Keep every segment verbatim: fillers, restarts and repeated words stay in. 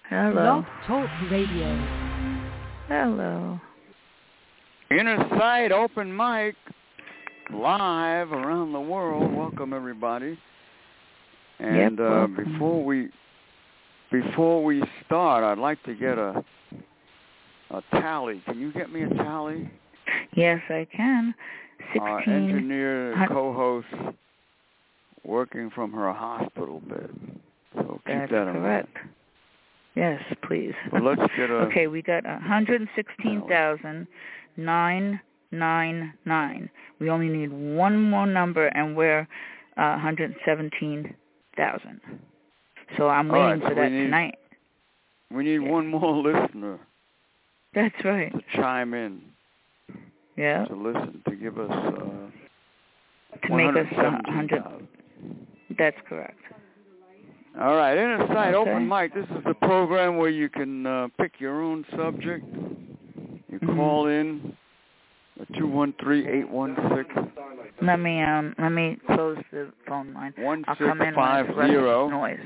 Hello. Blog Talk Radio. Hello. Inner Sight Open Mic, live around the world. Welcome, everybody. And yep, uh, before we before we start, I'd like to get a a tally. Can you get me a tally? Yes, I can. Sixteen. Our engineer co-host working from her hospital bed. So keep That's that in correct. mind. Yes, please. Well, let's get a... Okay, we got one hundred sixteen thousand nine hundred ninety-nine. We only need one more number, and we're uh, one hundred seventeen thousand. So I'm All waiting right, for so that we need, tonight. We need yeah. one more listener. That's right. To chime in. Yeah. To listen, to give us... Uh, to make us one hundred. That's correct. All right, Inner Sight okay. Open Mic. This is the program where you can uh, pick your own subject. You mm-hmm. call in two one three, eight one six. Let me um let me close the phone line. One I'll six come in five when it's zero. less noise.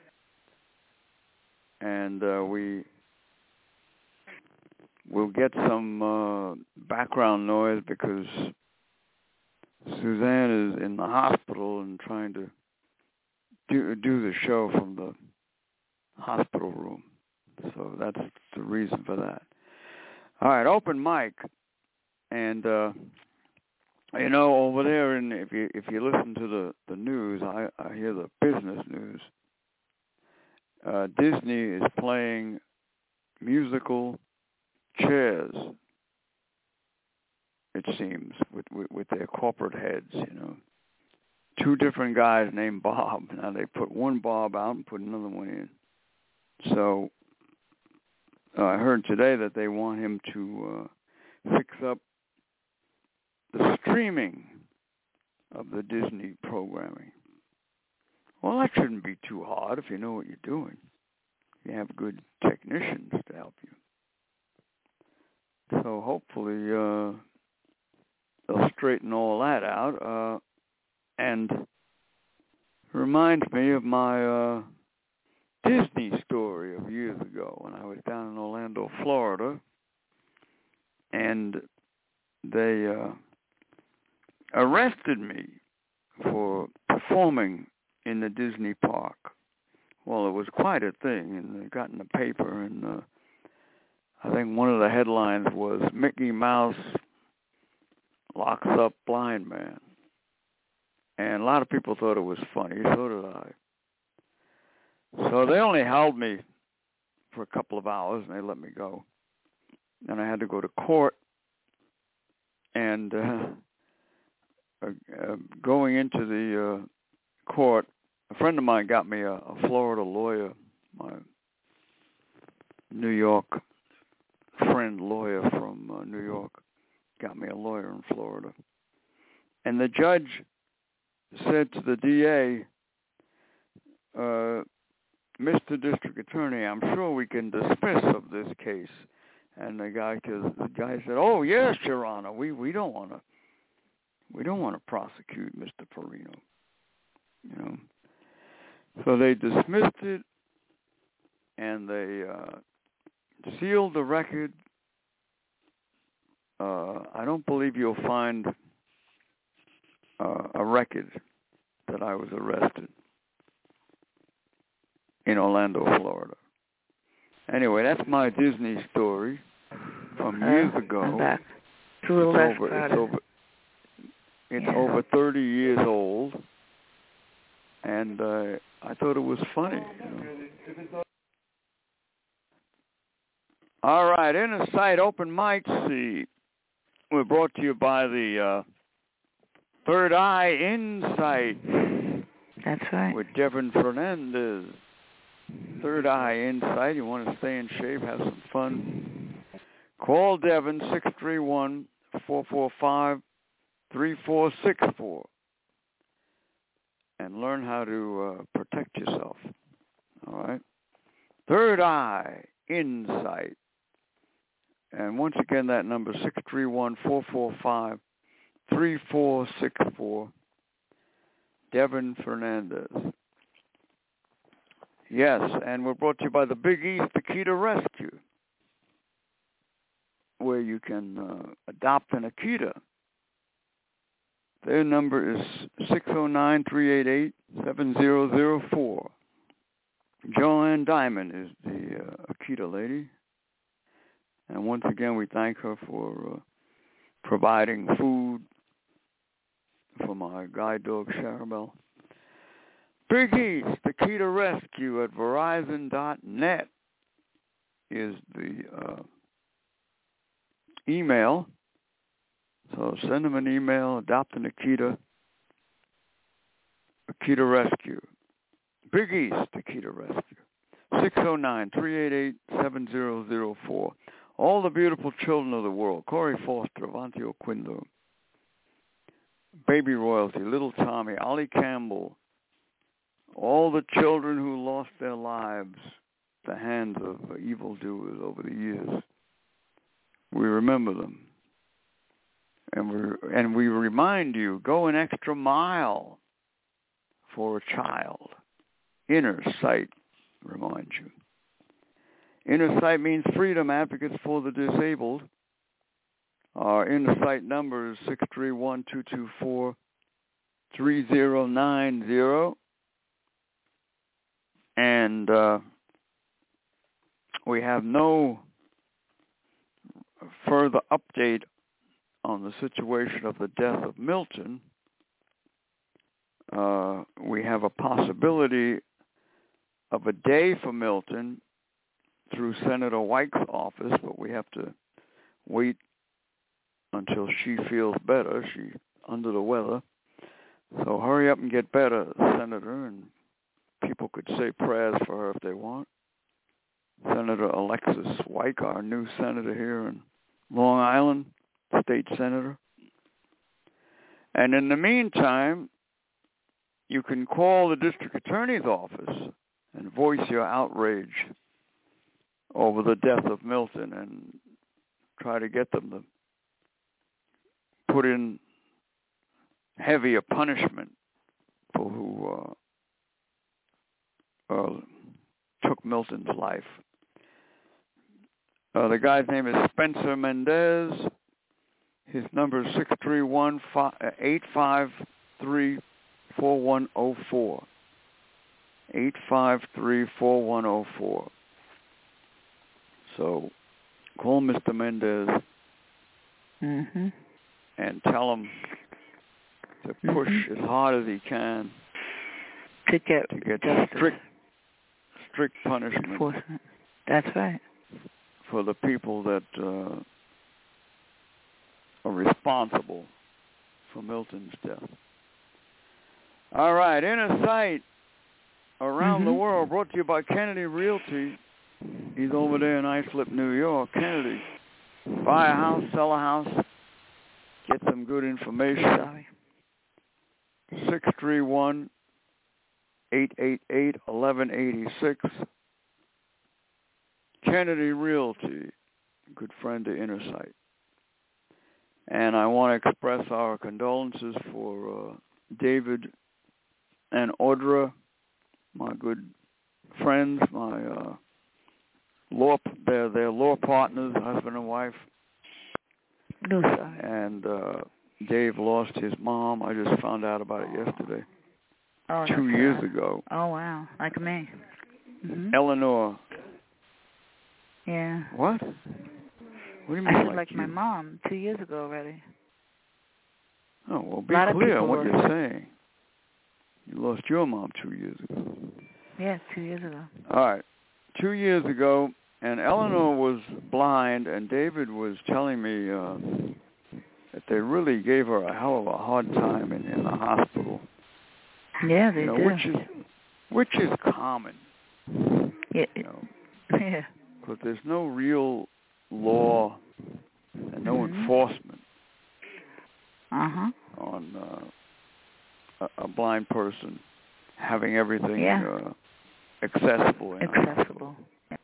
And uh, we we'll get some uh, background noise because Suzanne is in the hospital and trying to do do the show from the hospital room. So that's the reason for that. All right, open mic. And, uh, you know, over there, and if you if you listen to the, the news, I, I hear the business news. Uh, Disney is playing musical chairs, it seems, with, with, with their corporate heads, you know. Two different guys named Bob. Now they put one Bob out and put another one in. So uh, I heard today that they want him to uh, fix up the streaming of the Disney programming. Well, that shouldn't be too hard if you know what you're doing. You have good technicians to help you. So hopefully uh, they'll straighten all that out. Uh, and reminds me of my uh, Disney story of years ago when I was down in Orlando, Florida, and they uh, arrested me for performing in the Disney park. Well, it was quite a thing, and it got in the paper, and uh, I think one of the headlines was Mickey Mouse locks up blind man. And a lot of people thought it was funny, so did I. So they only held me for a couple of hours, and they let me go. And I had to go to court. And uh, uh, going into the uh, court, a friend of mine got me a, a Florida lawyer, my New York friend lawyer from uh, New York, got me a lawyer in Florida. And the judge said to the D A, uh, Mister District Attorney, I'm sure we can dismiss of this case. And the guy, cause the guy said, "Oh yes, Your Honor, we, we don't want to, we don't want to prosecute Mister Perino." You know, so they dismissed it, and they uh, sealed the record. Uh, I don't believe you'll find uh, a record that I was arrested in Orlando, Florida. Anyway, that's my Disney story from uh, years ago. I'm back. It's a little it's less over, crowded. It's over, it's yeah. over thirty years old, and uh, I thought it was funny. You know? All right, Inner Sight Open Mic. See, we're brought to you by the uh, Third Eye Insight. That's right. With Devin Fernandez. Third Eye Insight. You want to stay in shape, have some fun. Call Devin, six three one, four four five, three four six four. And learn how to uh, protect yourself. All right? Third Eye Insight. And once again, that number, six three one, four four five, three four six four. Devin Fernandez. Yes, and we're brought to you by the Big East Akita Rescue, where you can uh, adopt an Akita. Their number is six oh nine, three eight eight, seven zero zero four. Joanne Diamond is the uh, Akita lady. And once again, we thank her for uh, providing food for my guide dog, Charabelle. Big East Akita Rescue at Verizon dot net is the uh, email. So send them an email, adopt an Akita, Akita Rescue. Big East Akita Rescue. six oh nine, three eight eight, seven zero zero four. All the beautiful children of the world. Corey Foster, Avanti Oquindo, Baby Royalty, Little Tommy, Ollie Campbell, all the children who lost their lives at the hands of evildoers over the years. We remember them. And we and we remind you, go an extra mile for a child. Inner Sight reminds you. Inner Sight means Freedom Advocates for the Disabled. Our Inner Sight number is six three one, two two four, three zero nine zero. And uh, we have no further update on the situation of the death of Milton. Uh, we have a possibility of a day for Milton through Senator White's office, but we have to wait until she feels better. She's under the weather. So hurry up and get better, Senator, and people could say prayers for her if they want. Senator Alexis White, our new senator here in Long Island, state senator. And in the meantime, you can call the district attorney's office and voice your outrage over the death of Milton and try to get them to put in heavier punishment for who uh, uh, took Milton's life. Uh, the guy's name is Spencer Mendez. His number is six three one, eight five three, four one zero four. eight five three, four one zero four. So call Mister Mendez mm-hmm. and tell him to push mm-hmm. as hard as he can to get, to get justice. strict strict punishment. Enforcement. That's right. For the people that uh, are responsible for Milton's death. All right, Inner Sight around mm-hmm. the world, brought to you by Kennedy Realty. He's over there in Islip, New York. Kennedy, buy a house, sell a house, get some good information. Sorry. six three one, eight eight eight, one one eight six. Kennedy Realty, good friend to Inner Sight. And I want to express our condolences for uh, David and Audra, my good friends, my uh, law, they're, they're law partners, husband and wife. No, sorry. And uh, Dave lost his mom. I just found out about it yesterday. Oh, two years sad. ago. Oh, wow. Like me. Mm-hmm. Eleanor. Yeah. What? What do you mean I said like, like you? my mom two years ago already. Oh, well, be A lot clear of on what were. you're saying. You lost your mom two years ago. Yeah, two years ago. All right. Two years ago, and Eleanor was blind, and David was telling me uh, that they really gave her a hell of a hard time in, in the hospital. Yeah, they you know, do. Which is, which is common. Yeah. You know, yeah. because there's no real law and no mm-hmm. enforcement uh-huh. on uh, a, a blind person having everything yeah. uh, accessible. Accessible. Yeah.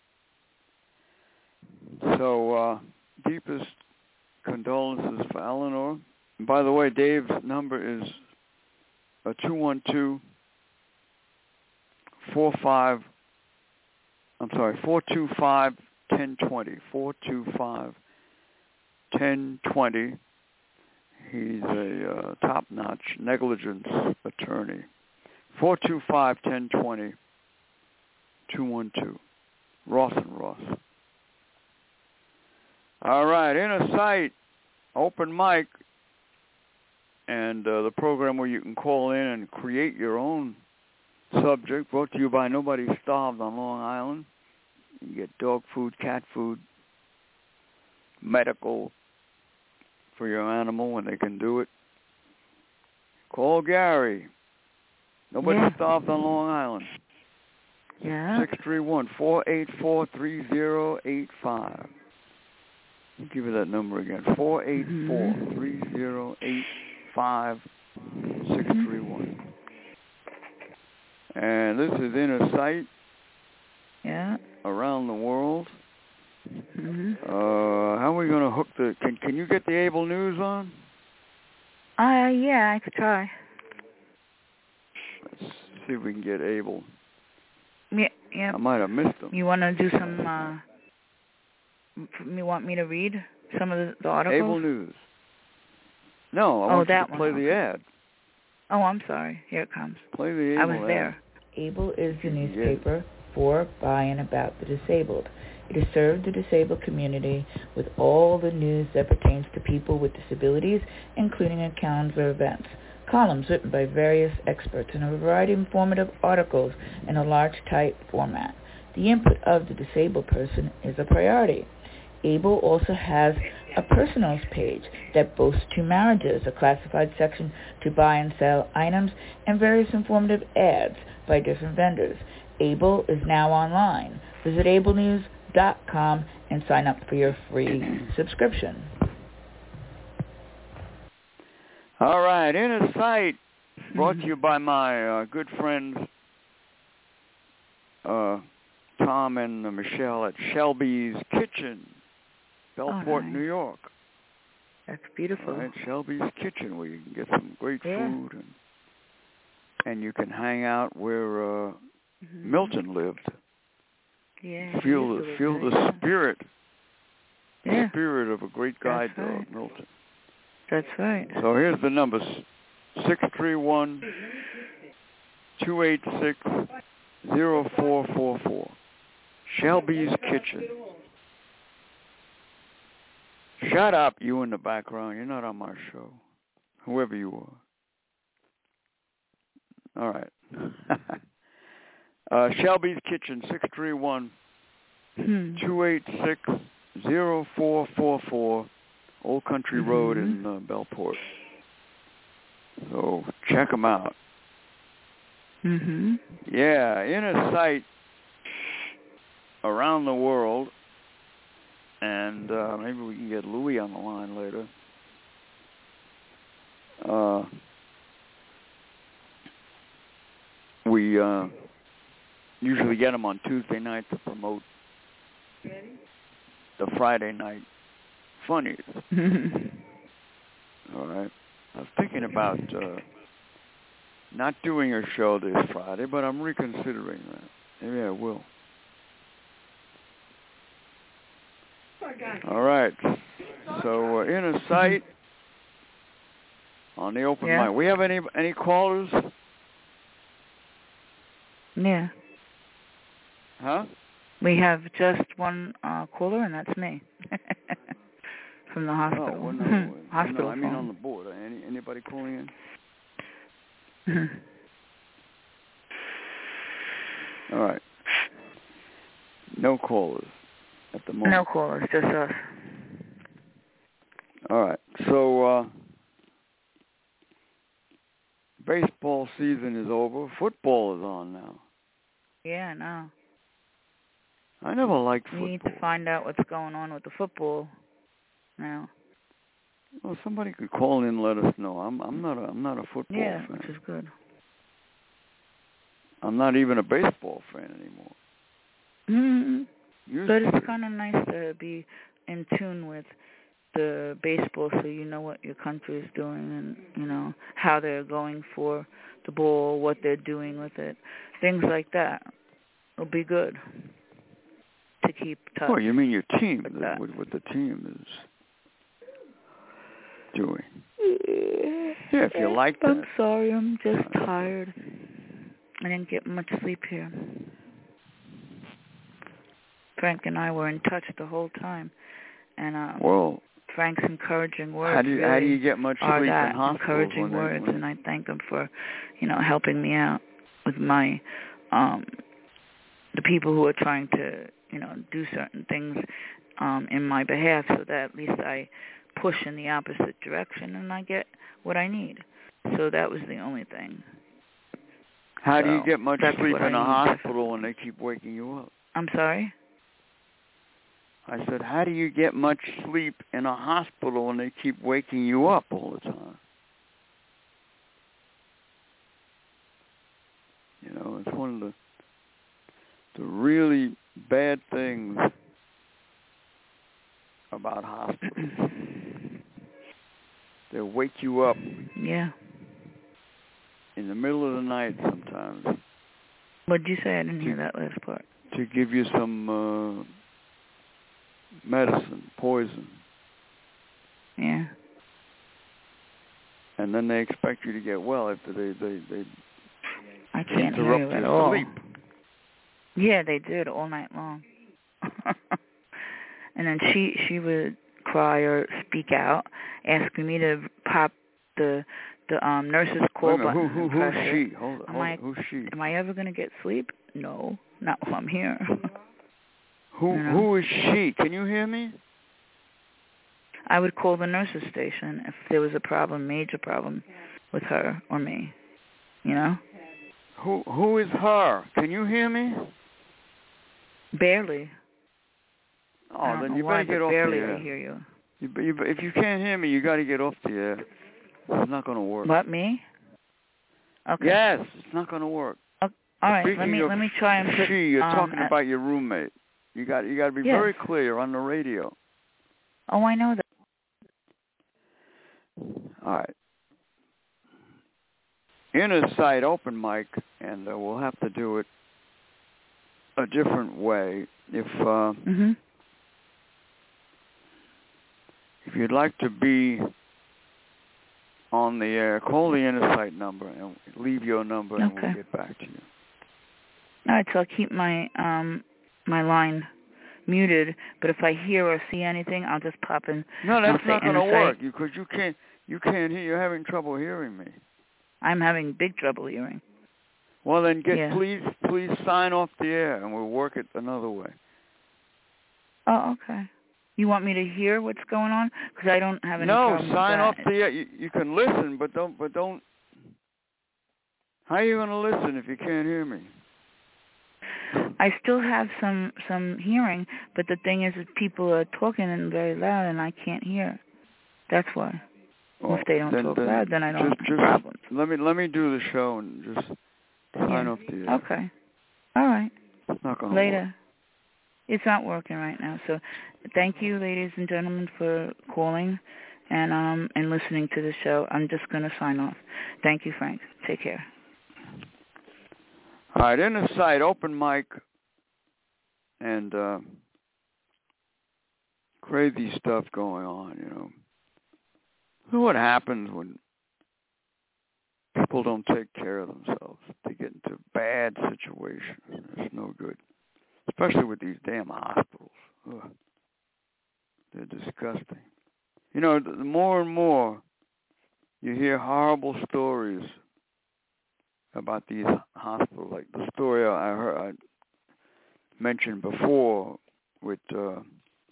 So, uh, deepest condolences for Eleanor. And by the way, Dave's number is uh, two one two, four five I'm sorry, four two five, one oh two oh. four two five, one oh two oh. He's a uh, top-notch negligence attorney. four two five, one oh two oh, two one two. Ross and Ross. All right, Inner Sight, open mic, and uh, the program where you can call in and create your own subject, brought to you by Nobody Starved on Long Island. You get dog food, cat food, medical for your animal when they can do it. Call Gary. Nobody yeah. Starved on Long Island. Yeah. six three one, four eight four, three zero eight five. I'll give you that number again. four eight four, three zero eight five, six three one. And this is Inner Sight. Yeah. Around the world. Mm-hmm. Uh, how are we going to hook the... Can Can you get the Able News on? Uh, yeah, I could try. Let's see if we can get Able. Yeah, yeah. I might have missed them. You want to do some... Uh, you want me to read some of the, the articles? Able News. No, I oh, want that you to play one. the Okay. ad. Oh, I'm sorry. Here it comes. Play the Able I was ad. there. Able is the newspaper for, by, and about the disabled. It has served the disabled community with all the news that pertains to people with disabilities, including accounts of events, columns written by various experts, and a variety of informative articles in a large type format. The input of the disabled person is a priority. Able also has a personals page that boasts two marriages, a classified section to buy and sell items, and various informative ads by different vendors. Able is now online. Visit able news dot com and sign up for your free subscription. All right, Inner Sight, brought to you by my uh, good friends uh, Tom and uh, Michelle at Shelby's Kitchen, Bellport, oh, nice. New York. That's beautiful. All right, Shelby's Kitchen, where you can get some great yeah. food, and and you can hang out where uh, mm-hmm. Milton lived. Yeah, feel the feel the yeah. spirit, yeah. spirit of a great guide That's dog, right. Milton. That's right. So here's the numbers: six three one, two eight six, zero four four four. Shelby's Kitchen. Shut up, you in the background. You're not on my show. Whoever you are. All right. uh, Shelby's Kitchen, six three one, two eight six, zero four four four, Old Country mm-hmm. Road in uh, Bellport. So check them out. Mm-hmm. Yeah, Inner Sight around the world. And uh, maybe we can get Louis on the line later. Uh, we uh, usually get him on Tuesday night to promote the Friday night funnies. All right. I was thinking about uh, not doing a show this Friday, but I'm reconsidering that. Maybe I will. All right. So uh, Inner Sight on the open yeah. mic. We have any any callers? Yeah. Huh? We have just one uh, caller, and that's me from the hospital. Oh, well, no, hospital. No, I mean phone. on the board. Any anybody calling in? All right. No callers at the moment. No callers, just us. All right. So uh, baseball season is over. Football is on now. Yeah, I know. I never liked football. We need to find out what's going on with the football now. Well, somebody could call in and let us know. I'm I'm not a I'm not a football yeah, fan. which is good. I'm not even a baseball fan anymore. Mm-hmm. But it's kind of nice to be in tune with the baseball, so you know what your country is doing, and you know how they're going for the ball, what they're doing with it, things like that. It'll be good. to keep touch. Oh, you mean your team, with the, that. what, what the team is doing. Yeah, if you like that. I'm sorry, I'm just tired. I didn't get much sleep here. Frank and I were in touch the whole time, and um, well, Frank's encouraging words. How do you, really how do you get much sleep are that in hospitals? Encouraging when they, words, when... and I thank him for, you know, helping me out with my, um, the people who are trying to, you know, do certain things um, in my behalf, so that at least I push in the opposite direction and I get what I need. So that was the only thing. How so do you get much sleep in a I hospital when they keep waking you up? I'm sorry? I said, how do you get much sleep in a hospital when they keep waking you up all the time? You know, it's one of the the really bad things about hospitals. They'll wake you up. Yeah. In the middle of the night sometimes. What did you say? I didn't to, hear that last part. To give you some uh, medicine, poison. Yeah. And then they expect you to get well after they they they I can't interrupt hear you at your all. sleep. Yeah, they did all night long. And then she she would cry or speak out, asking me to pop the the um nurse's call Wait a minute, button. who, who, who's she? Hold on, I'm hold like, on. Who's she? Am I ever gonna get sleep? No, not while I'm here. Who you know? who is she? Can you hear me? I would call the nurse's station if there was a problem, major problem, with her or me. You know? Who who is her? Can you hear me? Barely. Oh, then you better get off the air. Barely, I hear you. You, you. If you can't hear me, you got to get off the air. It's not going to work. What, me? Okay. Yes, it's not going to work. Okay. All right, Speaking let me of let me try and put. She, you're um, talking at, about your roommate. You got you got to be yes. very clear on the radio. Oh, I know that. All right. Inner Sight open mic, and uh, we'll have to do it a different way. If uh, mm-hmm. if you'd like to be on the air, call the Inner Sight number and leave your number, and okay. we'll get back to you. All right, so I'll keep my um my line muted, but if I hear or see anything, I'll just pop in. No, that's not going to work. Sight. You because you can't you can't hear. You're having trouble hearing me. I'm having big trouble hearing. Well, then get yeah. please please sign off the air, and we'll work it another way. Oh, okay. You want me to hear what's going on? Because I don't have any no, problem with sign that. off the air. You, you can listen, but don't but don't. How are you going to listen if you can't hear me? I still have some some hearing, but the thing is, that people are talking and very loud, and I can't hear. That's why. Well, if they don't then, talk then loud, then I don't just, have just problems. Let me let me do the show and just sign yeah. off the air. Okay. All right. It's not going to Later. work. It's not working right now. So thank you, ladies and gentlemen, for calling and um and listening to the show. I'm just going to sign off. Thank you, Frank. Take care. All right, Inner Sight open mic, and uh, crazy stuff going on, you know. You know what happens when people don't take care of themselves? They get into bad situations. It's no good, especially with these damn hospitals. Ugh. They're disgusting. You know, the more and more you hear horrible stories about these hospitals, like the story I heard I mentioned before with uh,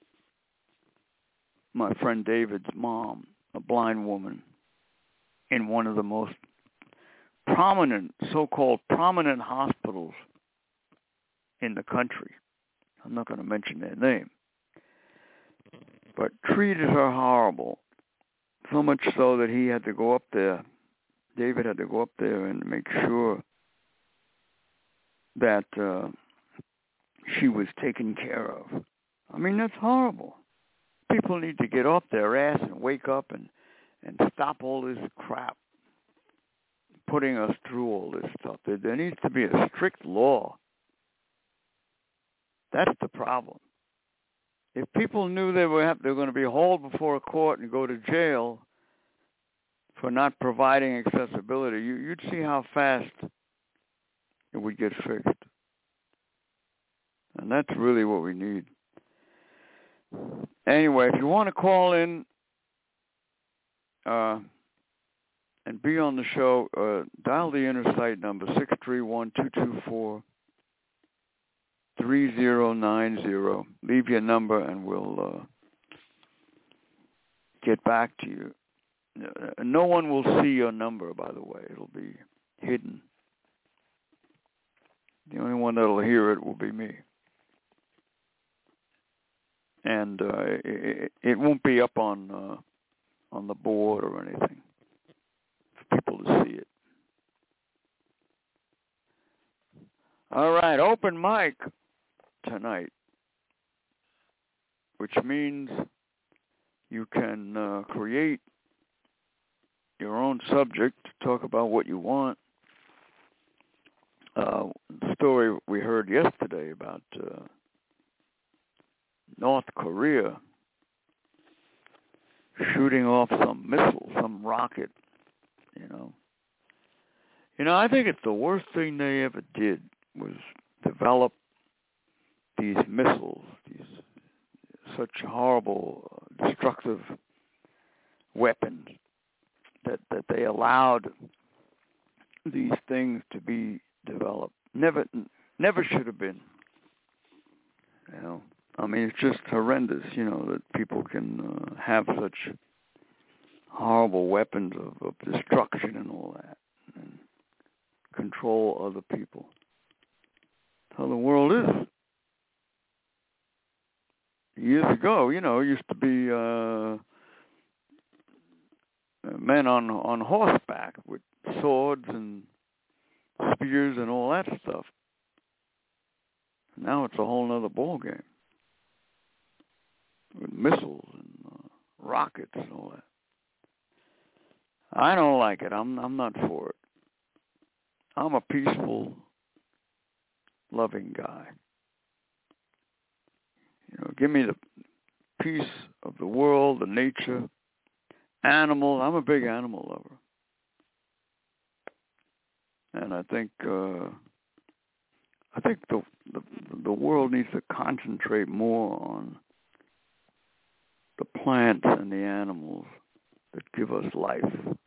my friend David's mom, a blind woman, in one of the most prominent, so-called prominent hospitals in the country. I'm not going to mention their name, but treated her horrible, so much so that he had to go up there. David had to go up there and make sure that uh, she was taken care of. I mean, that's horrible. People need to get off their ass and wake up and, and stop all this crap, putting us through all this stuff. There, there needs to be a strict law. That's the problem. if people knew they were have, they were going to be hauled before a court and go to jail for not providing accessibility, you, you'd see how fast it would get fixed. And that's really what we need. Anyway, if you want to call in uh, and be on the show, uh, dial the inner site number, six three one, two two four, three zero nine zero. Leave your number and we'll uh, get back to you. No one will see your number, by the way. It'll be hidden. The only one that'll hear it will be me. And uh, it, it won't be up on uh, on the board or anything for people to see it. All right, open mic tonight, which means you can uh, create your own subject, talk about what you want. Uh, the story we heard yesterday about uh, North Korea shooting off some missile, some rocket, you know. You know, I think it's the worst thing they ever did was develop these missiles, these such horrible, uh, destructive weapons that, that they allowed these things to be developed. Never, never should have been, you know. I mean, it's just horrendous, you know, that people can uh, have such horrible weapons of, of destruction and all that, and control other people. That's how the world is. Years ago, you know, it used to be uh, men on on horseback with swords and spears and all that stuff. Now it's a whole other ball game. With missiles and uh, rockets and all that. I don't like it. I'm I'm not for it. I'm a peaceful, loving guy. You know, give me the peace of the world, the nature, animal. I'm a big animal lover, and I think uh, I think the, the the world needs to concentrate more on the plants and the animals that give us life.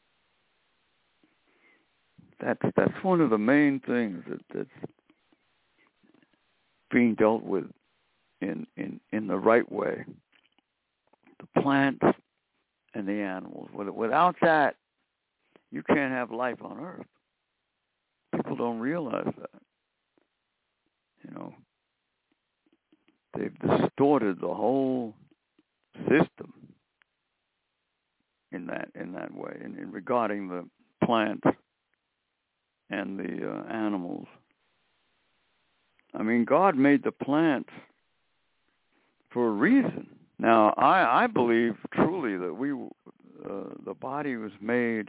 That's that's one of the main things that, that's being dealt with in, in, in the right way. The plants and the animals. Without that, you can't have life on Earth. People don't realize that. You know, they've distorted the whole system in that in that way, in, in regarding the plants and the uh, animals. I mean, God made the plants for a reason. Now, I, I believe truly that we uh, the body was made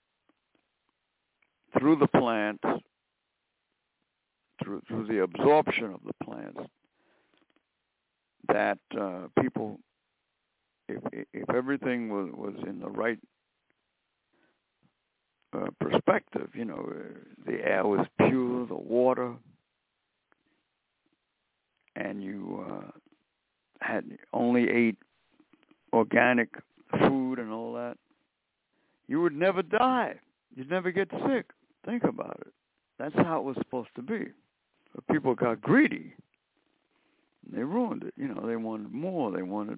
through the plants, through through the absorption of the plants, that uh, people. If, if everything was, was in the right uh, perspective, you know, uh, the air was pure, the water, and you uh, had only ate organic food and all that, you would never die. You'd never get sick. Think about it. That's how it was supposed to be. But people got greedy. And they ruined it. You know, they wanted more. They wanted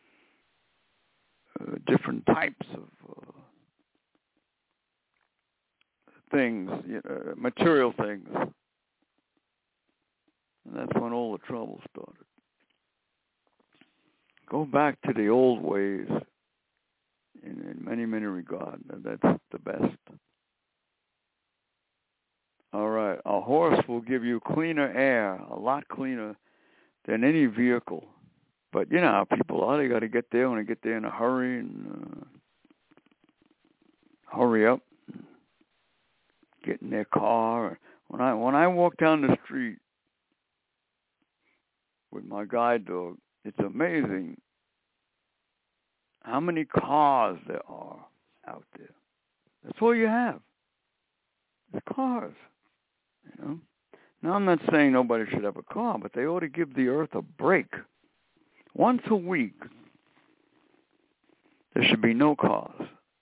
Uh, different types of uh, things, you know, material things. And that's when all the trouble started. Go back to the old ways in, in many, many regards. And that's the best. All right. A horse will give you cleaner air, a lot cleaner than any vehicle. But you know how people are. They got to get there when they get there in a hurry and uh, hurry up, and get in their car. When I when I walk down the street with my guide dog, it's amazing how many cars there are out there. That's all you have. The cars, you know. Now, I'm not saying nobody should have a car, but they ought to give the earth a break. Once a week, there should be no cars,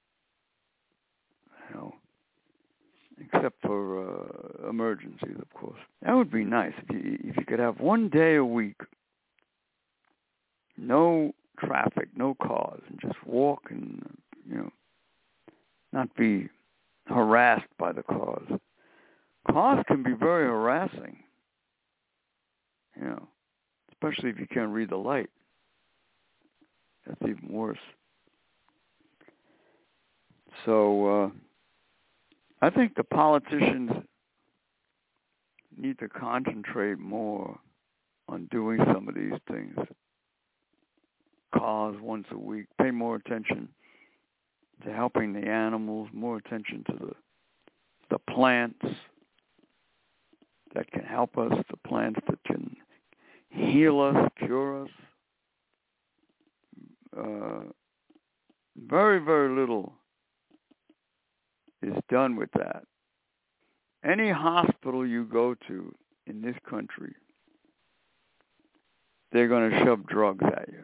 you know, except for uh, emergencies, of course. That would be nice if you if you could have one day a week, no traffic, no cars, and just walk and, you know, not be harassed by the cars. Cars can be very harassing, you know, especially if you can't read the light. That's even worse. So uh, I think the politicians need to concentrate more on doing some of these things. Cars once a week. Pay more attention to helping the animals, more attention to the the plants that can help us, the plants that can heal us, cure us. Uh, very, very little is done with that. Any hospital you go to in this country, they're going to shove drugs at you.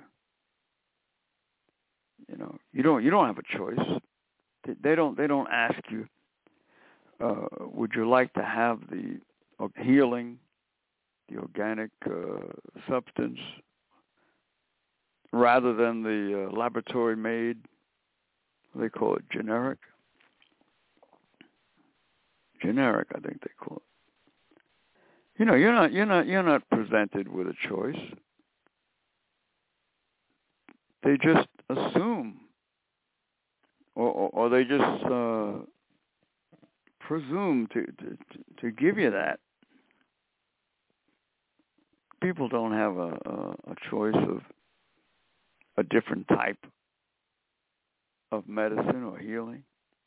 You know, you don't you don't have a choice. They, they don't they don't ask you, uh, would you like to have the uh, healing, the organic uh, substance, rather than the uh, laboratory made, they call it generic. Generic, I think they call it. You know, you're not you're not you're not presented with a choice. They just assume, or or, or they just uh, presume to, to to give you that. People don't have a, a, a choice of a different type of medicine or healing.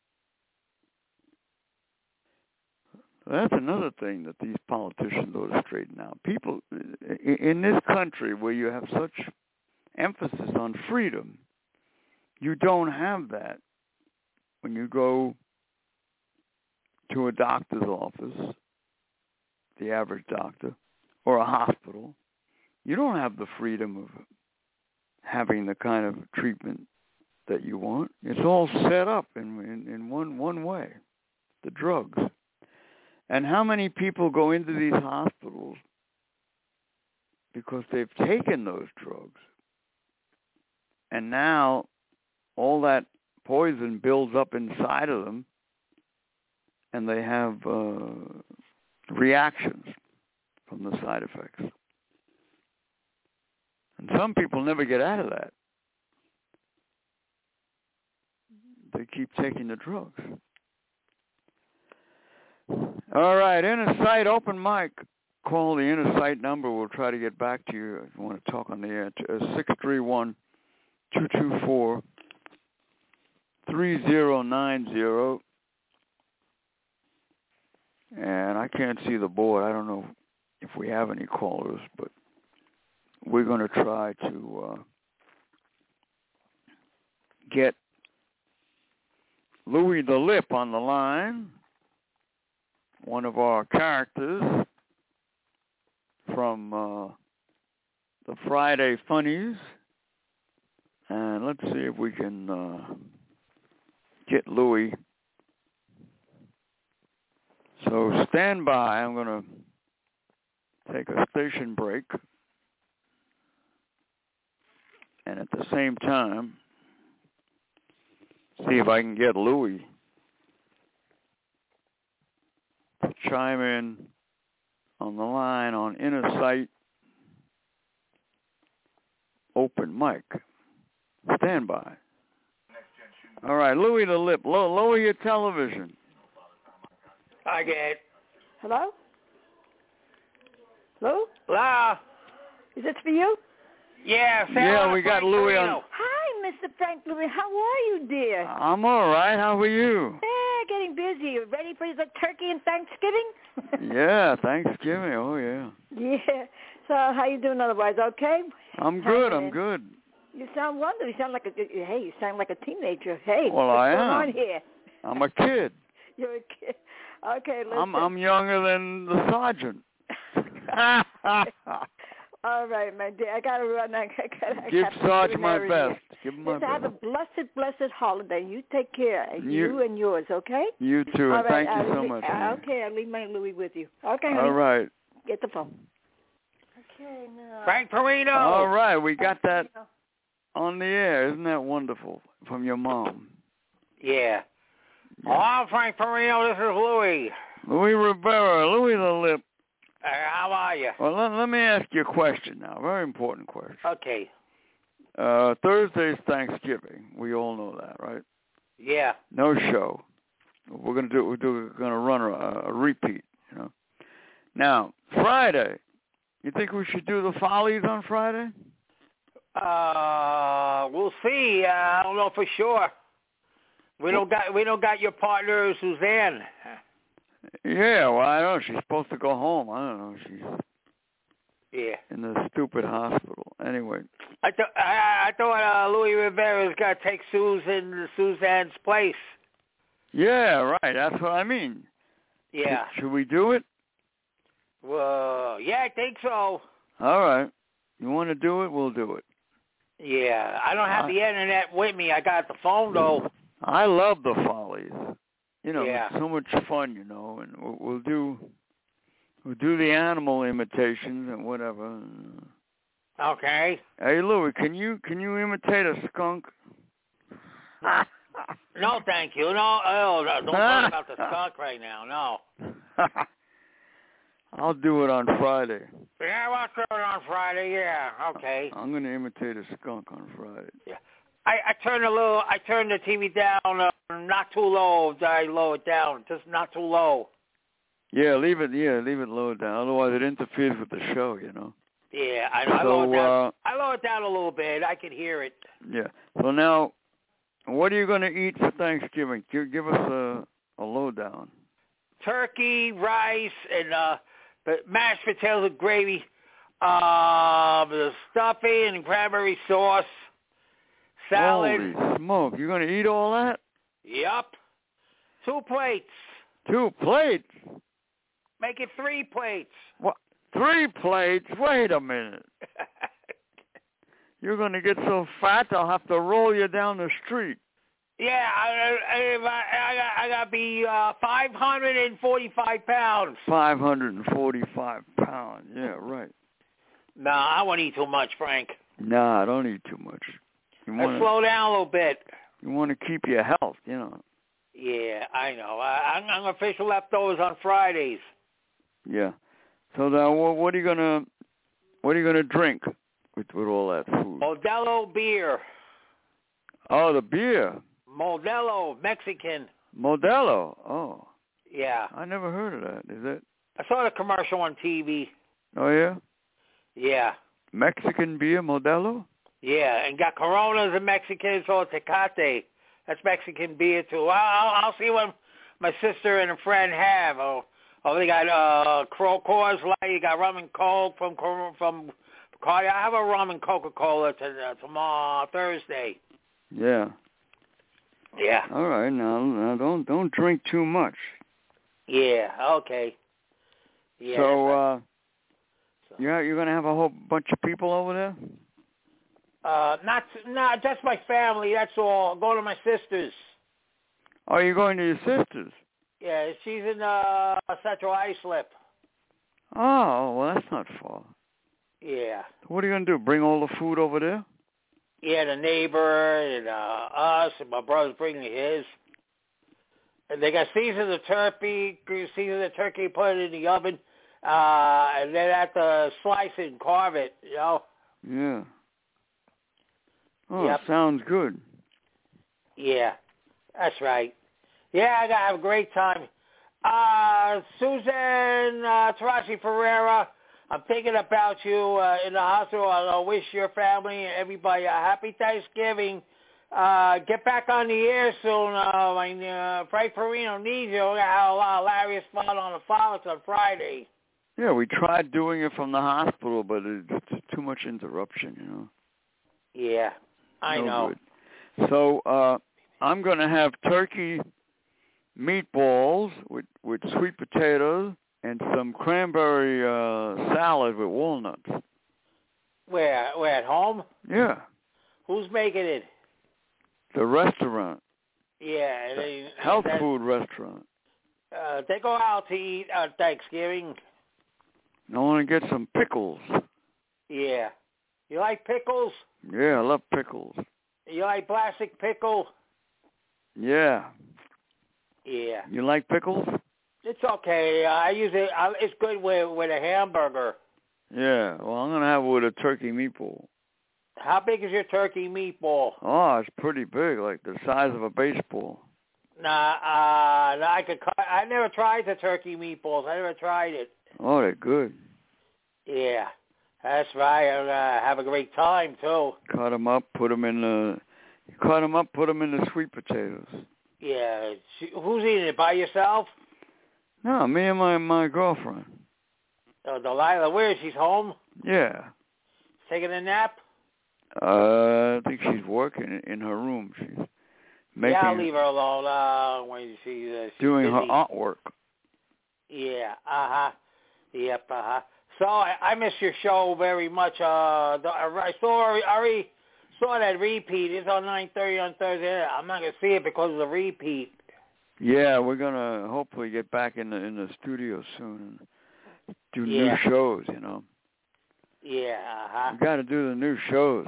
That's another thing that these politicians ought to straighten out. People in this country where you have such emphasis on freedom, you don't have that when you go to a doctor's office, the average doctor, or a hospital. You don't have the freedom of having the kind of treatment that you want. It's all set up in in, in one one way, the drugs. And how many people go into these hospitals because they've taken those drugs, and now all that poison builds up inside of them, and they have uh, reactions from the side effects. And some people never get out of that. They keep taking the drugs. All right, Inner Sight open mic. Call the Inner Sight number. We'll try to get back to you if you want to talk on the air. six three one, two two four, three zero nine zero. And I can't see the board. I don't know if we have any callers, but we're going to try to uh, get Louis the Lip on the line, one of our characters from uh, the Friday Funnies. And let's see if we can uh, get Louis. So stand by. I'm going to take a station break. And at the same time, see if I can get Louis to chime in on the line on Inner Sight open mic. Stand by. All right, Louis the Lip, low, lower your television. I get it. Hello? Hello? Hello? Is this for you? Yeah, yeah, we got Louis on. Hi, Mister Frank Louis. How are you, dear? I'm all right. How are you? Yeah, getting busy. You ready for the turkey and Thanksgiving? Yeah, Thanksgiving. Oh, yeah. Yeah. So how you doing otherwise? Okay? I'm good. Hanging I'm in. good. You sound wonderful. You sound like a hey. You sound like a teenager. Hey, Well, what's I going am. on here? I'm a kid. You're a kid. Okay, listen. I'm I'm younger than the sergeant. All right, my dear. I gotta run. I gotta. I Give have to Sarge do my an errand best. here. Give him my Listen, have a best. blessed, blessed holiday. You take care. You, You- and yours, okay? You too, All and right, thank you I'll so leave- much. uh, honey. okay, I'll leave my Louis with you. Okay, honey. All right. Get the phone. Okay, now. Frank Perino. All right, we got that on the air. Isn't that wonderful? From your mom. Yeah. Hello, Frank Perino. This is Louis. Louis Rivera, Louis the Lip. Uh, how are you? Well, let, let me ask you a question now. A very important question. Okay. Uh, Thursday's Thanksgiving. We all know that, right? Yeah. No show. We're gonna do. We're, do, we're gonna run a, a repeat. You know. Now Friday. You think we should do the Follies on Friday? Uh, we'll see. Uh, I don't know for sure. We don't got we don't got your partner Suzanne. Yeah, well, I don't know. She's supposed to go home. I don't know. She's Yeah. in the stupid hospital. Anyway. I thought I, I thought uh, Louis Rivera's got to take Susan Suzanne's place. Yeah, right. That's what I mean. Yeah. Should, should we do it? Well, yeah, I think so. All right. You want to do it? We'll do it. Yeah. I don't have I, the internet with me. I got the phone though. I love the Follies. You know, Yeah. it's so much fun. You know, and we'll, we'll do we'll do the animal imitations and whatever. Okay. Hey, Louis, can you can you imitate a skunk? No, thank you. No, oh, no, don't worry about the skunk right now. No. I'll do it on Friday. Yeah, I'll do it on Friday. Yeah. Okay. I'm going to imitate a skunk on Friday. Yeah. I, I turned a little. I turned the T V down, uh, not too low. I lower it down, just not too low. Yeah, leave it. Yeah, leave it low down. Otherwise, it interferes with the show. You know. Yeah, I know. I So, lower it down. uh, I lower it down a little bit. I can hear it. Yeah. So now, what are you going to eat for Thanksgiving? Give, give us a, a lowdown. Turkey, rice, and uh, the mashed potatoes with gravy, uh, the stuffing and cranberry sauce, salad. Holy smoke! You're going to eat all that? Yup. Two plates. Two plates? Make it three plates. What? Three plates? Wait a minute. You're going to get so fat they'll have to roll you down the street. Yeah, I, I, I, I, got, I got to be uh, five hundred forty-five pounds. five hundred forty-five pounds. Yeah, right. No, I won't eat too much, Frank. Nah, don't eat too much. You Let's wanna, slow down a little bit. You want to keep your health, you know. Yeah, I know. I, I'm, I'm official leftovers on Fridays. Yeah. So now, what, what are you gonna, what are you gonna drink with with all that food? Modelo beer. Oh, the beer. Modelo, Mexican. Modelo. Oh. Yeah. I never heard of that. Is it? I saw the commercial on T V. Oh yeah. Yeah. Mexican beer, Modelo. Yeah, and got Coronas and Mexican, so Tecate. That's Mexican beer too. I'll, I'll, I'll see what my sister and a friend have. Oh, oh they got uh, Coors Light. You got rum and coke from from Bacardi. I have a rum and Coca-Cola to, uh, tomorrow Thursday. Yeah. Yeah. All right. Now, now don't don't drink too much. Yeah. Okay. Yeah. So, right. uh, yeah, you're gonna have a whole bunch of people over there. Uh, not not just my family. That's all. Go to my sister's. Oh, you're going to your sister's? Yeah, she's in uh, Central Islip. Oh, well, that's not far. Yeah. What are you gonna do? Bring all the food over there? Yeah, the neighbor and uh, us and my brother's bringing his. And they got seasoned the turkey, season the turkey, put it in the oven, uh, and then have to slice it and carve it. You know. Yeah. Oh, Yep. sounds good. Yeah, that's right. Yeah, I got to have a great time. Uh, Susan uh, Tarashi Ferreira, I'm thinking about you uh, in the hospital. I wish your family and everybody a happy Thanksgiving. Uh, get back on the air soon. Uh, when, uh, Frank Perino needs you. We had a lot of hilarious fun on the Follies on Friday. Yeah, we tried doing it from the hospital, but it's too too much interruption, you know. Yeah, I no know. Good. So uh, I'm going to have turkey meatballs with, with sweet potatoes and some cranberry uh, salad with walnuts. Where? Where, at home? Yeah. Who's making it? The restaurant. Yeah. They, health that, food restaurant. Uh, they go out to eat on Thanksgiving. I want to get some pickles. Yeah. You like pickles? Yeah, I love pickles. You like plastic pickle? Yeah. Yeah. You like pickles? It's okay. I use it. I, it's good with with a hamburger. Yeah. Well, I'm gonna have it with a turkey meatball. How big is your turkey meatball? Oh, it's pretty big, like the size of a baseball. Nah, uh, nah, I could. Cut, I never tried the turkey meatballs. I never tried it. Oh, they're good. Yeah, that's right. I'm gonna have a great time too. Cut them up, put them in the. Cut them up, put them in the sweet potatoes. Yeah. Who's eating it? By yourself? No, me and my my girlfriend. Uh, Delilah, where is she? Home? Yeah. Taking a nap? Uh, I think she's working in her room. She's making. Yeah, I'll leave her alone uh, when she's, uh, she's doing busy. her artwork. Yeah. Uh huh. Yep. Uh huh. So I, I miss your show very much. Uh, the, I saw I already saw that repeat. It's on nine thirty on Thursday. I'm not gonna see it because of the repeat. Yeah, we're gonna hopefully get back in the in the studio soon and do Yeah. new shows. You know. Yeah. Uh huh. We got to do the new shows.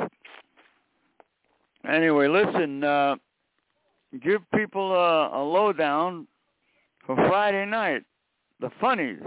Anyway, listen. Uh, give people a, a lowdown for Friday night. The funnies.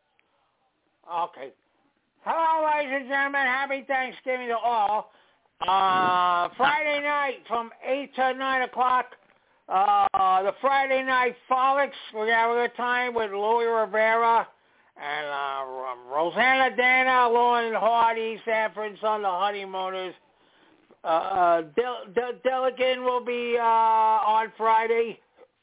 Okay. Hello, ladies and gentlemen. Happy Thanksgiving to all. Uh, Friday night from eight to nine o'clock. Uh, the Friday night Frolics. We're going to have a good time with Louis Rivera and uh, Rosanna Dana, Lauren Hardy, Sanford and Son, the Honeymooners. Uh, uh, Del- Del- Deligan will be uh, on Friday.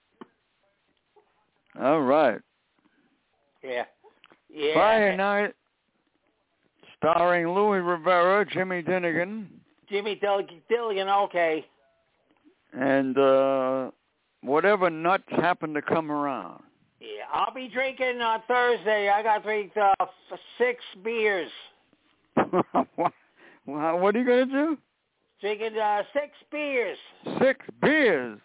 All right. Yeah. Yeah. Friday night, starring Louis Rivera, Jimmy Dinnigan. Jimmy Dilligan, Dilligan, okay. And uh, whatever nuts happen to come around. Yeah, I'll be drinking on Thursday. I got to drink uh, f- six beers. what, what are you going to do? Drinking uh, six beers. Six beers?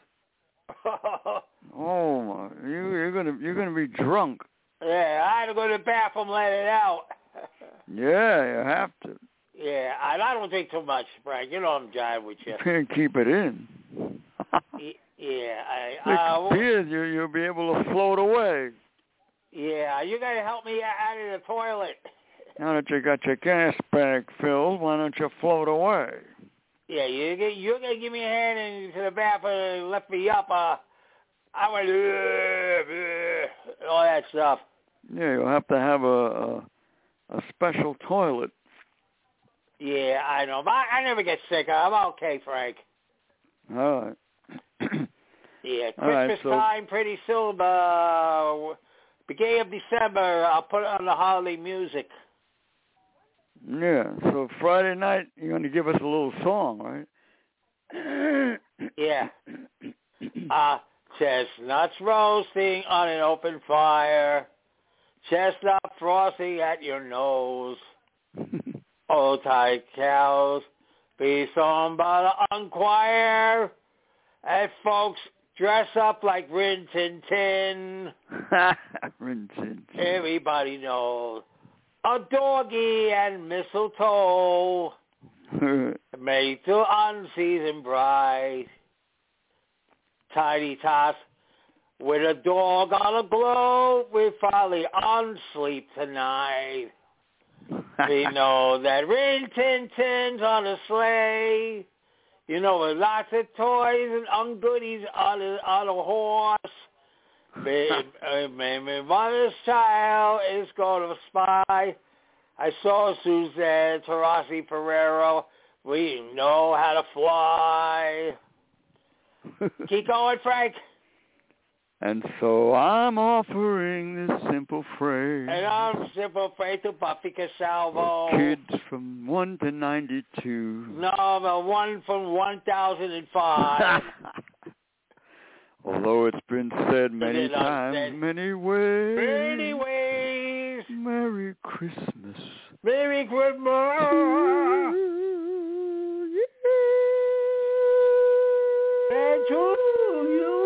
Oh, my. You, you're going to you're gonna be drunk. Yeah, I had to go to the bathroom, let it out. Yeah, you have to. Yeah, I, I don't drink too much, Frank. You know I'm jiving with you. You can't keep it in. Yeah, I, Six uh, beers, you, you'll be able to float away. Yeah, you got to help me out of the toilet. Now that you got your gas bag filled, why don't you float away? Yeah, you get, you're going to give me a hand into the bathroom and lift me up. Uh, I went, uh, uh, all that stuff. Yeah, you'll have to have a a, a special toilet. Yeah, I know. But I, I never get sick. I'm okay, Frank. All right. Yeah, All right, Christmas so, time pretty soon. Uh, beginning of December, I'll put it on the holiday music. Yeah, so Friday night, you're going to give us a little song, right? Yeah. Uh, chestnuts roasting on an open fire. Chestnut frosting at your nose. Old tight cows be sown by the unquiet. And folks dress up like Rin Tin Tin. Rin Tin Tin. Everybody knows. A doggy and mistletoe. Made to unseasoned bride. Tidy tots with a dog on a globe. We're finally on sleep tonight. We know that Rin Tin Tin's on a sleigh. You know, with lots of toys and ungoodies on a, on a horse. My mother's child is going to spy. I saw Suzanne Tarasi Ferrero. We know how to fly. Keep going, Frank. And so I'm offering this simple phrase. And I'm simple phrase to Buffy Casalvo. Kids from one to ninety-two. No, the one from one thousand five. Although it's been said many It is times, said many ways. Many ways. Merry Christmas. Merry Christmas. To you. And to you.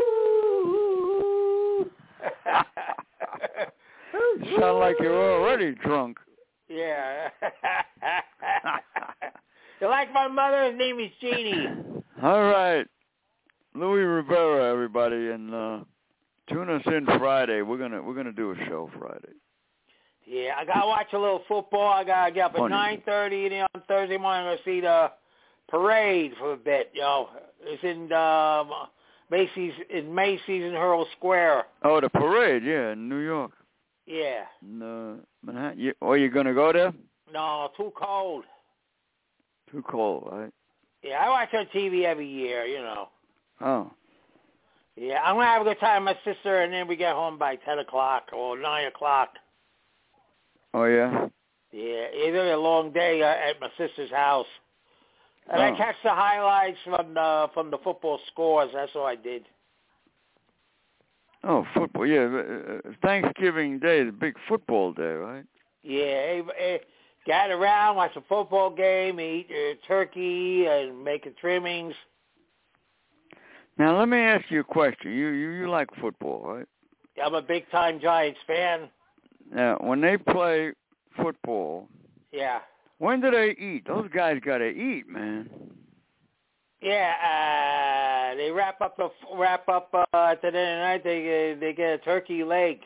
You sound like you're already drunk. Yeah. You like my mother? Her name is Jeannie. All right. Louis Rivera, everybody, and uh, tune us in Friday. We're gonna we're gonna do a show Friday. Yeah, I gotta watch a little football. I gotta get up at nine thirty on Thursday morning to see the parade for a bit. You know, it's in um, Macy's in Macy's in Herald Square. Oh, the parade, yeah, in New York. Yeah. In uh, Manhattan. You, oh, you gonna go there? No, too cold. Too cold, right? Yeah, I watch on T V every year. You know. Oh. Yeah, I'm gonna have a good time with my sister, and then we get home by ten o'clock or nine o'clock. Oh yeah. Yeah, it's a long day uh, at my sister's house, and oh. I catch the highlights from the from the football scores. That's all I did. Oh, football. Yeah, uh, Thanksgiving Day is a big football day, right? Yeah, eh, eh, got around, watch a football game, eat uh, turkey, and make the trimmings. Now let me ask you a question. You you you like football, right? I'm a big time Giants fan. Now when they play football, yeah. When do they eat? Those guys gotta eat, man. Yeah, uh, they wrap up the wrap up uh, at the end of the night. They uh, they get a turkey leg.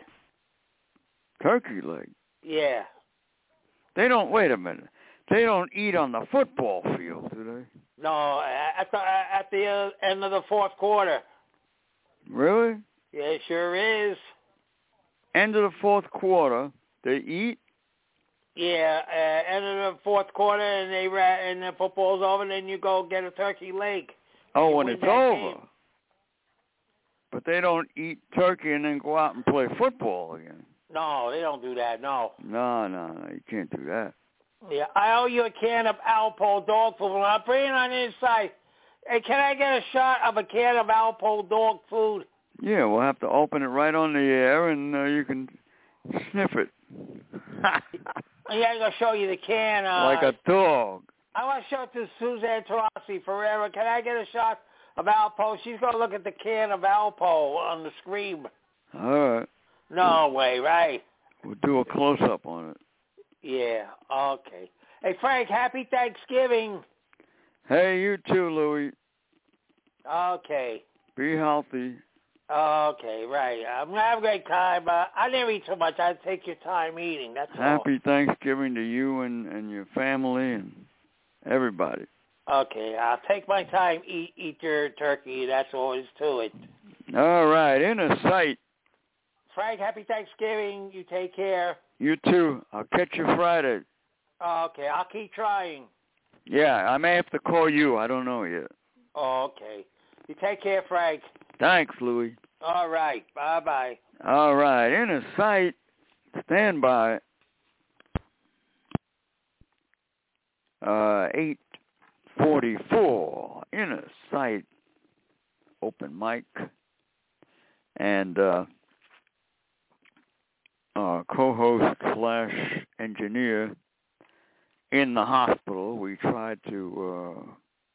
Turkey leg. Yeah. They don't. Wait a minute. They don't eat on the football field, do they? No, at the at the uh, end of the fourth quarter. Really? Yeah, it sure is. End of the fourth quarter, they eat. Yeah, uh, end of the fourth quarter, and they ra- and the football's over, and then you go get a turkey leg. Oh, when it's over. Game. But they don't eat turkey and then go out and play football again. No, they don't do that. No. No, no, no, you can't do that. Yeah, I owe you a can of Alpo dog food. When I'm bringing on the inside, hey, can I get a shot of a can of Alpo dog food? Yeah, we'll have to open it right on the air, and uh, you can sniff it. Yeah, I'm going to show you the can. Uh, like a dog. I want to show it to Suzanne Tarasi Ferreira. Can I get a shot of Alpo? She's going to look at the can of Alpo on the screen. All right. No way, right? We'll do a close-up on it. Yeah, okay. Hey, Frank, happy Thanksgiving. Hey, you too, Louie. Okay. Be healthy. Okay, right. I'm going to have a great time. Uh, I never eat so much. I take your time eating. That's all. Happy Thanksgiving to you and, and your family and everybody. Okay, I'll take my time, eat, eat your turkey. That's all there is to it. All right, in a sight. Frank, happy Thanksgiving. You take care. You too. I'll catch you Friday. Okay, I'll keep trying. Yeah, I may have to call you. I don't know yet. Okay. You take care, Frank. Thanks, Louie. All right. Bye-bye. All right. In a sight. Stand by. Uh, eight forty-four. In a sight. Open mic. And uh, our co-host slash engineer in the hospital. We tried to uh,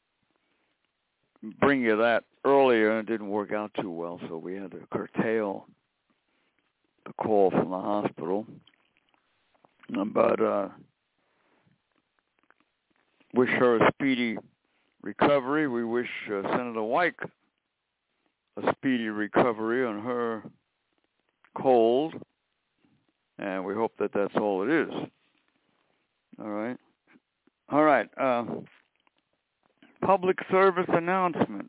bring you that earlier, and it didn't work out too well, so we had to curtail the call from the hospital. But uh, wish her a speedy recovery. We wish uh, Senator White a speedy recovery on her cold, and we hope that that's all it is. All right. All right. Uh, public service announcement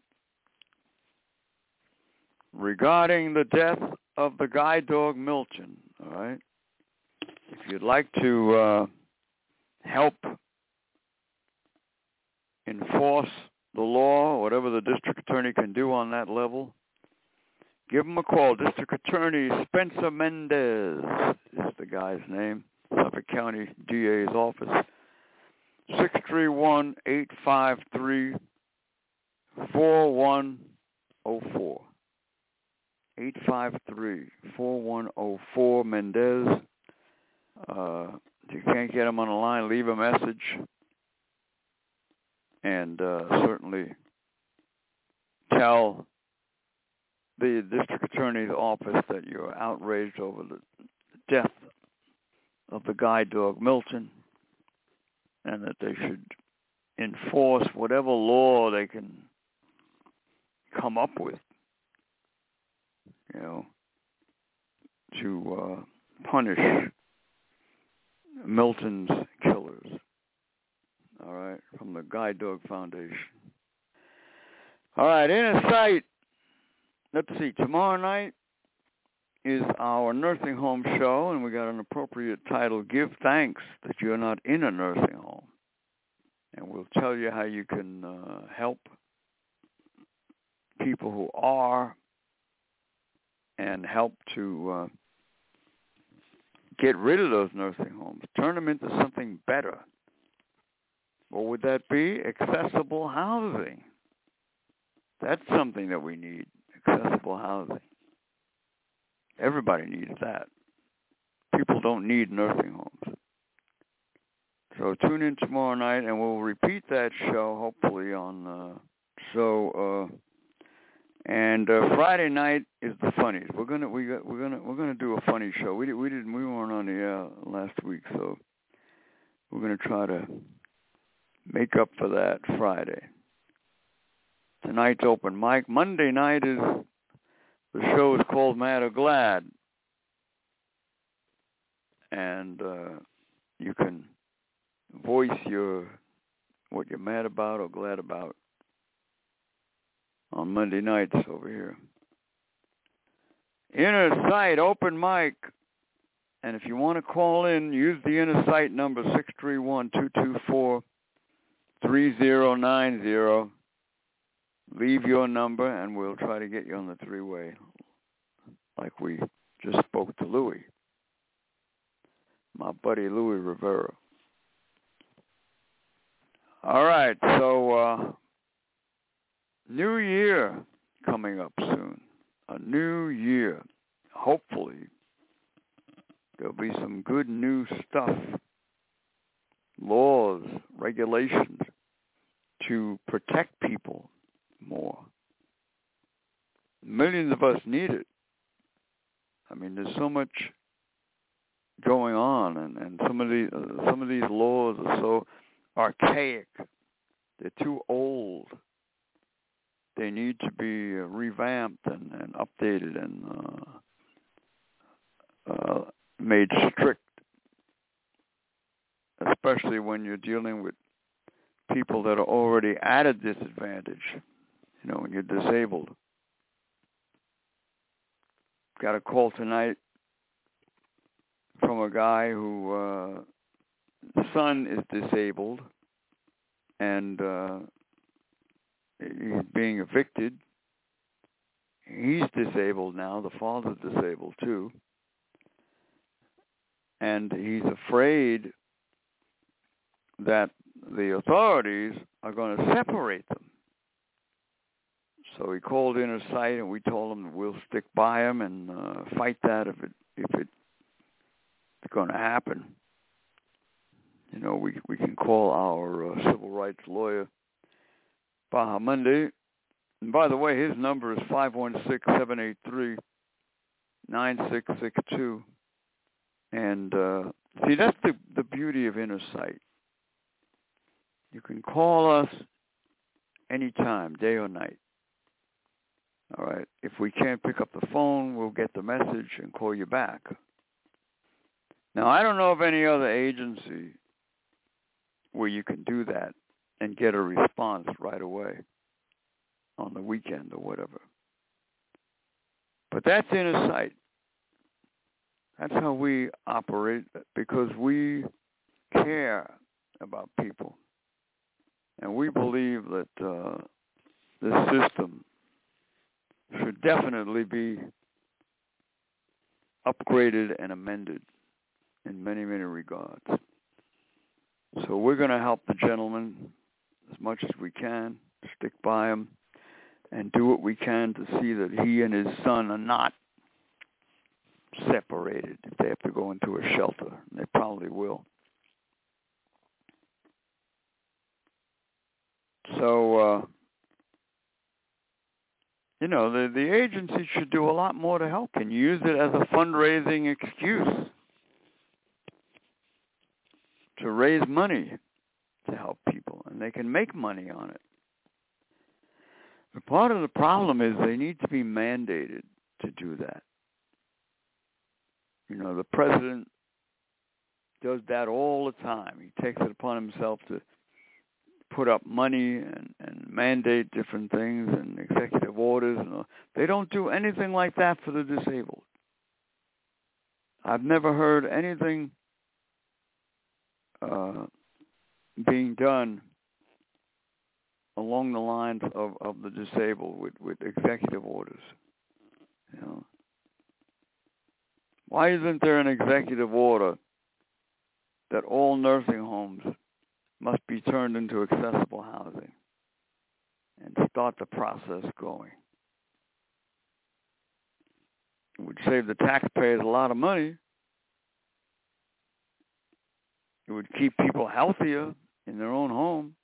regarding the death of the guide dog Milton. All right. If you'd like to uh, help enforce the law, whatever the district attorney can do on that level, give him a call. District Attorney Spencer Mendez is the guy's name. Suffolk County D A's office. six three one, eight five three, four one zero four. eight five three, four one zero four, Mendez. Uh, if you can't get him on the line, leave a message. And uh, certainly tell the district attorney's office that you're outraged over the death of the guide dog Milton, and that they should enforce whatever law they can come up with, you know, to uh, punish Milton's killers. All right, from the Guide Dog Foundation. All right, Inner Sight. Let's see, tomorrow night is our nursing home show, and we got an appropriate title, Give Thanks That You're Not in a Nursing Home. And we'll tell you how you can uh, help people who are and help to uh, get rid of those nursing homes, turn them into something better. What would that be? Accessible housing. That's something that we need, accessible housing. Everybody needs that. People don't need nursing homes. So tune in tomorrow night, and we'll repeat that show hopefully on. Uh, so uh, and uh, Friday night is the funnies. We're gonna we got, we're gonna we're gonna do a funny show. We we didn't we weren't on the air last week, so we're gonna try to make up for that Friday. Tonight's open mic. Monday night is the show is called Mad or Glad, and uh, you can voice your what you're mad about or glad about on Monday nights over here. Inner Sight open mic, and if you want to call in, use the Inner Sight number six three one, two two four, three zero nine zero. Leave your number, and we'll try to get you on the three-way, like we just spoke to Louis, my buddy Louis Rivera. All right, so uh, New Year coming up soon. A new year. Hopefully, there'll be some good new stuff, laws, regulations to protect people more. Millions of us need it. I mean, there's so much going on, and, and some of these uh, some of these laws are so archaic. They're too old. They need to be uh, revamped and, and updated and uh, uh, made strict, especially when you're dealing with people that are already at a disadvantage. You know, when you're disabled. Got a call tonight from a guy who uh, son is disabled, and uh, he's being evicted. He's disabled now. The father's disabled too, and he's afraid that the authorities are going to separate them. So he called Inner Sight, and we told him that we'll stick by him and uh, fight that if it if it, it's going to happen. You know, we we can call our uh, civil rights lawyer, Baha Mundi. And by the way, his number is five one six, seven eight three, nine six six two. And uh, see, that's the, the beauty of Inner Sight. You can call us anytime, day or night. All right. If we can't pick up the phone, we'll get the message and call you back. Now, I don't know of any other agency where you can do that and get a response right away on the weekend or whatever. But that's Inner Sight. That's how we operate, because we care about people. And we believe that uh, this system should definitely be upgraded and amended in many, many regards. So we're going to help the gentleman as much as we can, stick by him, and do what we can to see that he and his son are not separated if they have to go into a shelter. They probably will. So, uh, you know, the, the agency should do a lot more to help and use it as a fundraising excuse to raise money to help people, and they can make money on it. But part of the problem is they need to be mandated to do that. You know, the president does that all the time. He takes it upon himself to put up money and, and mandate different things and executive orders. And all. They don't do anything like that for the disabled. I've never heard anything uh, being done along the lines of, of the disabled with, with executive orders. You know, why isn't there an executive order that all nursing homes must be turned into accessible housing and start the process going? It would save the taxpayers a lot of money. It would keep people healthier in their own home.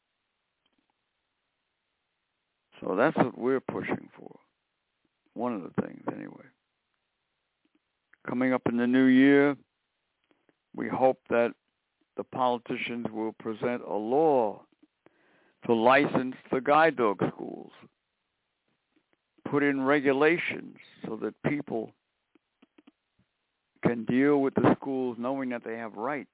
So that's what we're pushing for. One of the things, anyway. Coming up in the new year, we hope that the politicians will present a law to license the guide dog schools, put in regulations so that people can deal with the schools knowing that they have rights.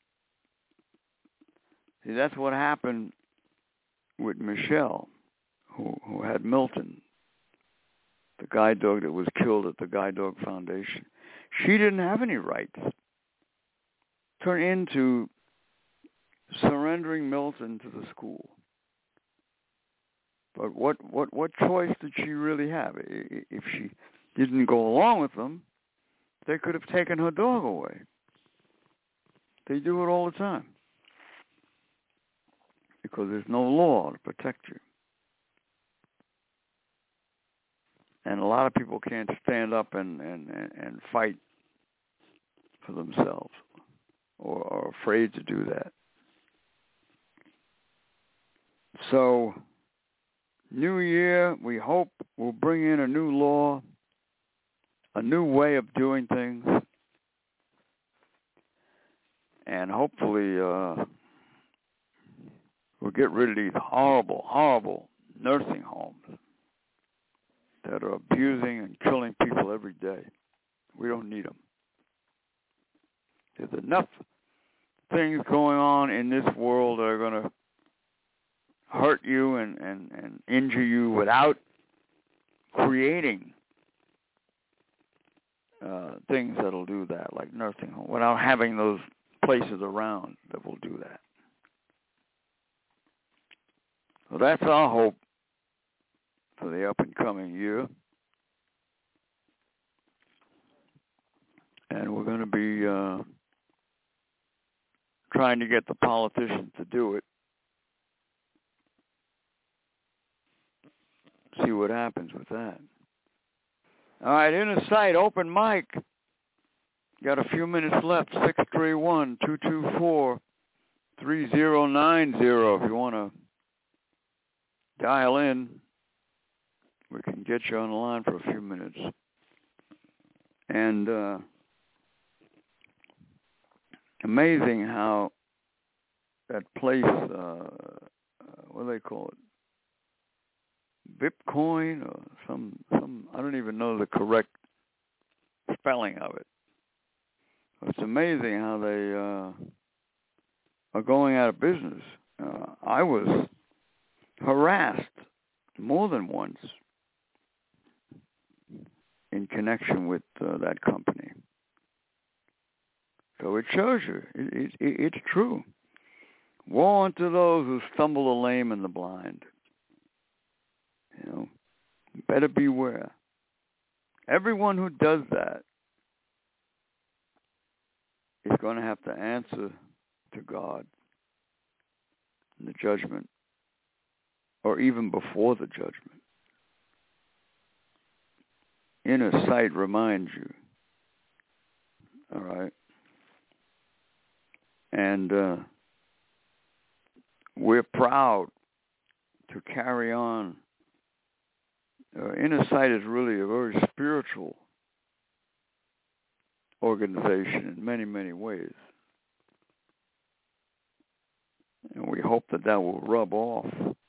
See, that's what happened with Michelle, who, who had Milton, the guide dog that was killed at the Guide Dog Foundation. She didn't have any rights. Turn into surrendering Milton to the school. But what, what, what choice did she really have? If she didn't go along with them, they could have taken her dog away. They do it all the time because there's no law to protect you. And a lot of people can't stand up and, and, and fight for themselves or are afraid to do that. So, new year, we hope will bring in a new law, a new way of doing things, and hopefully uh, we'll get rid of these horrible, horrible nursing homes that are abusing and killing people every day. We don't need them. There's enough things going on in this world that are going to hurt you and, and, and injure you without creating uh, things that'll do that, like nursing home, without having those places around that will do that. So that's our hope for the up-and-coming year. And we're going to be uh, trying to get the politicians to do it. See what happens with that. All right, inner sight, open mic. Got a few minutes left, six three one, two two four, three zero nine zero. If you want to dial in, we can get you on the line for a few minutes. And uh, amazing how that place, uh, uh, what do they call it? Bitcoin or some, some, I don't even know the correct spelling of it. It's amazing how they uh, are going out of business. Uh, I was harassed more than once in connection with uh, that company. So it shows you, it, it, it's true. Woe unto those who stumble the lame and the blind. You know, better beware. Everyone who does that is going to have to answer to God in the judgment, or even before the judgment. Inner sight reminds you. All right? And uh, we're proud to carry on. Uh, Inner Sight is really a very spiritual organization in many, many ways. And we hope that that will rub off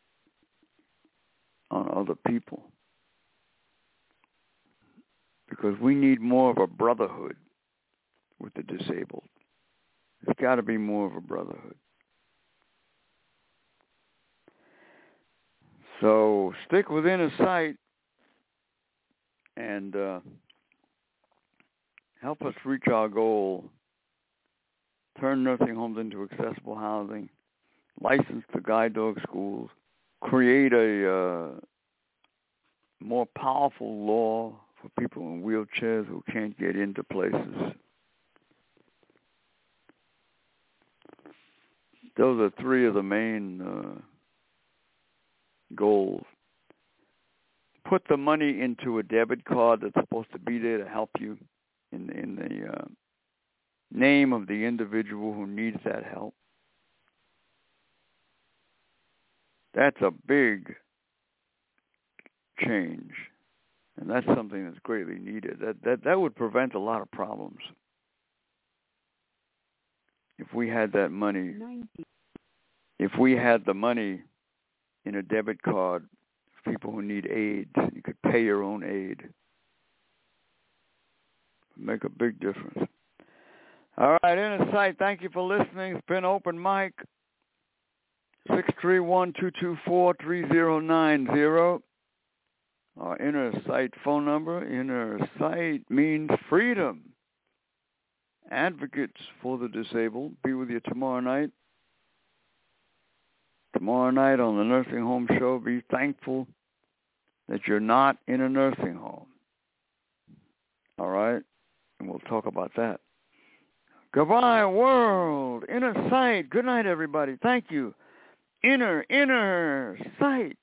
on other people. Because we need more of a brotherhood with the disabled. There's got to be more of a brotherhood. So stick with Inner Sight and uh, help us reach our goal. Turn nursing homes into accessible housing. License the guide dog schools. Create a uh, more powerful law for people in wheelchairs who can't get into places. Those are three of the main uh, goals. Put the money into a debit card that's supposed to be there to help you in, in the uh, name of the individual who needs that help. That's a big change, and that's something that's greatly needed. That that that would prevent a lot of problems if we had that money. If we had the money in a debit card for people who need aid, you could pay your own aid. Make a big difference. All right, Inner Sight, thank you for listening. It's been Open Mic. six three one, two two four, three zero nine zero. Our Inner Sight phone number. Inner Sight means freedom. Advocates for the disabled. Be with you tomorrow night. Tomorrow night on the Nursing Home Show, be thankful that you're not in a nursing home. All right? And we'll talk about that. Goodbye, world. Inner Sight. Good night, everybody. Thank you. Inner, inner sight.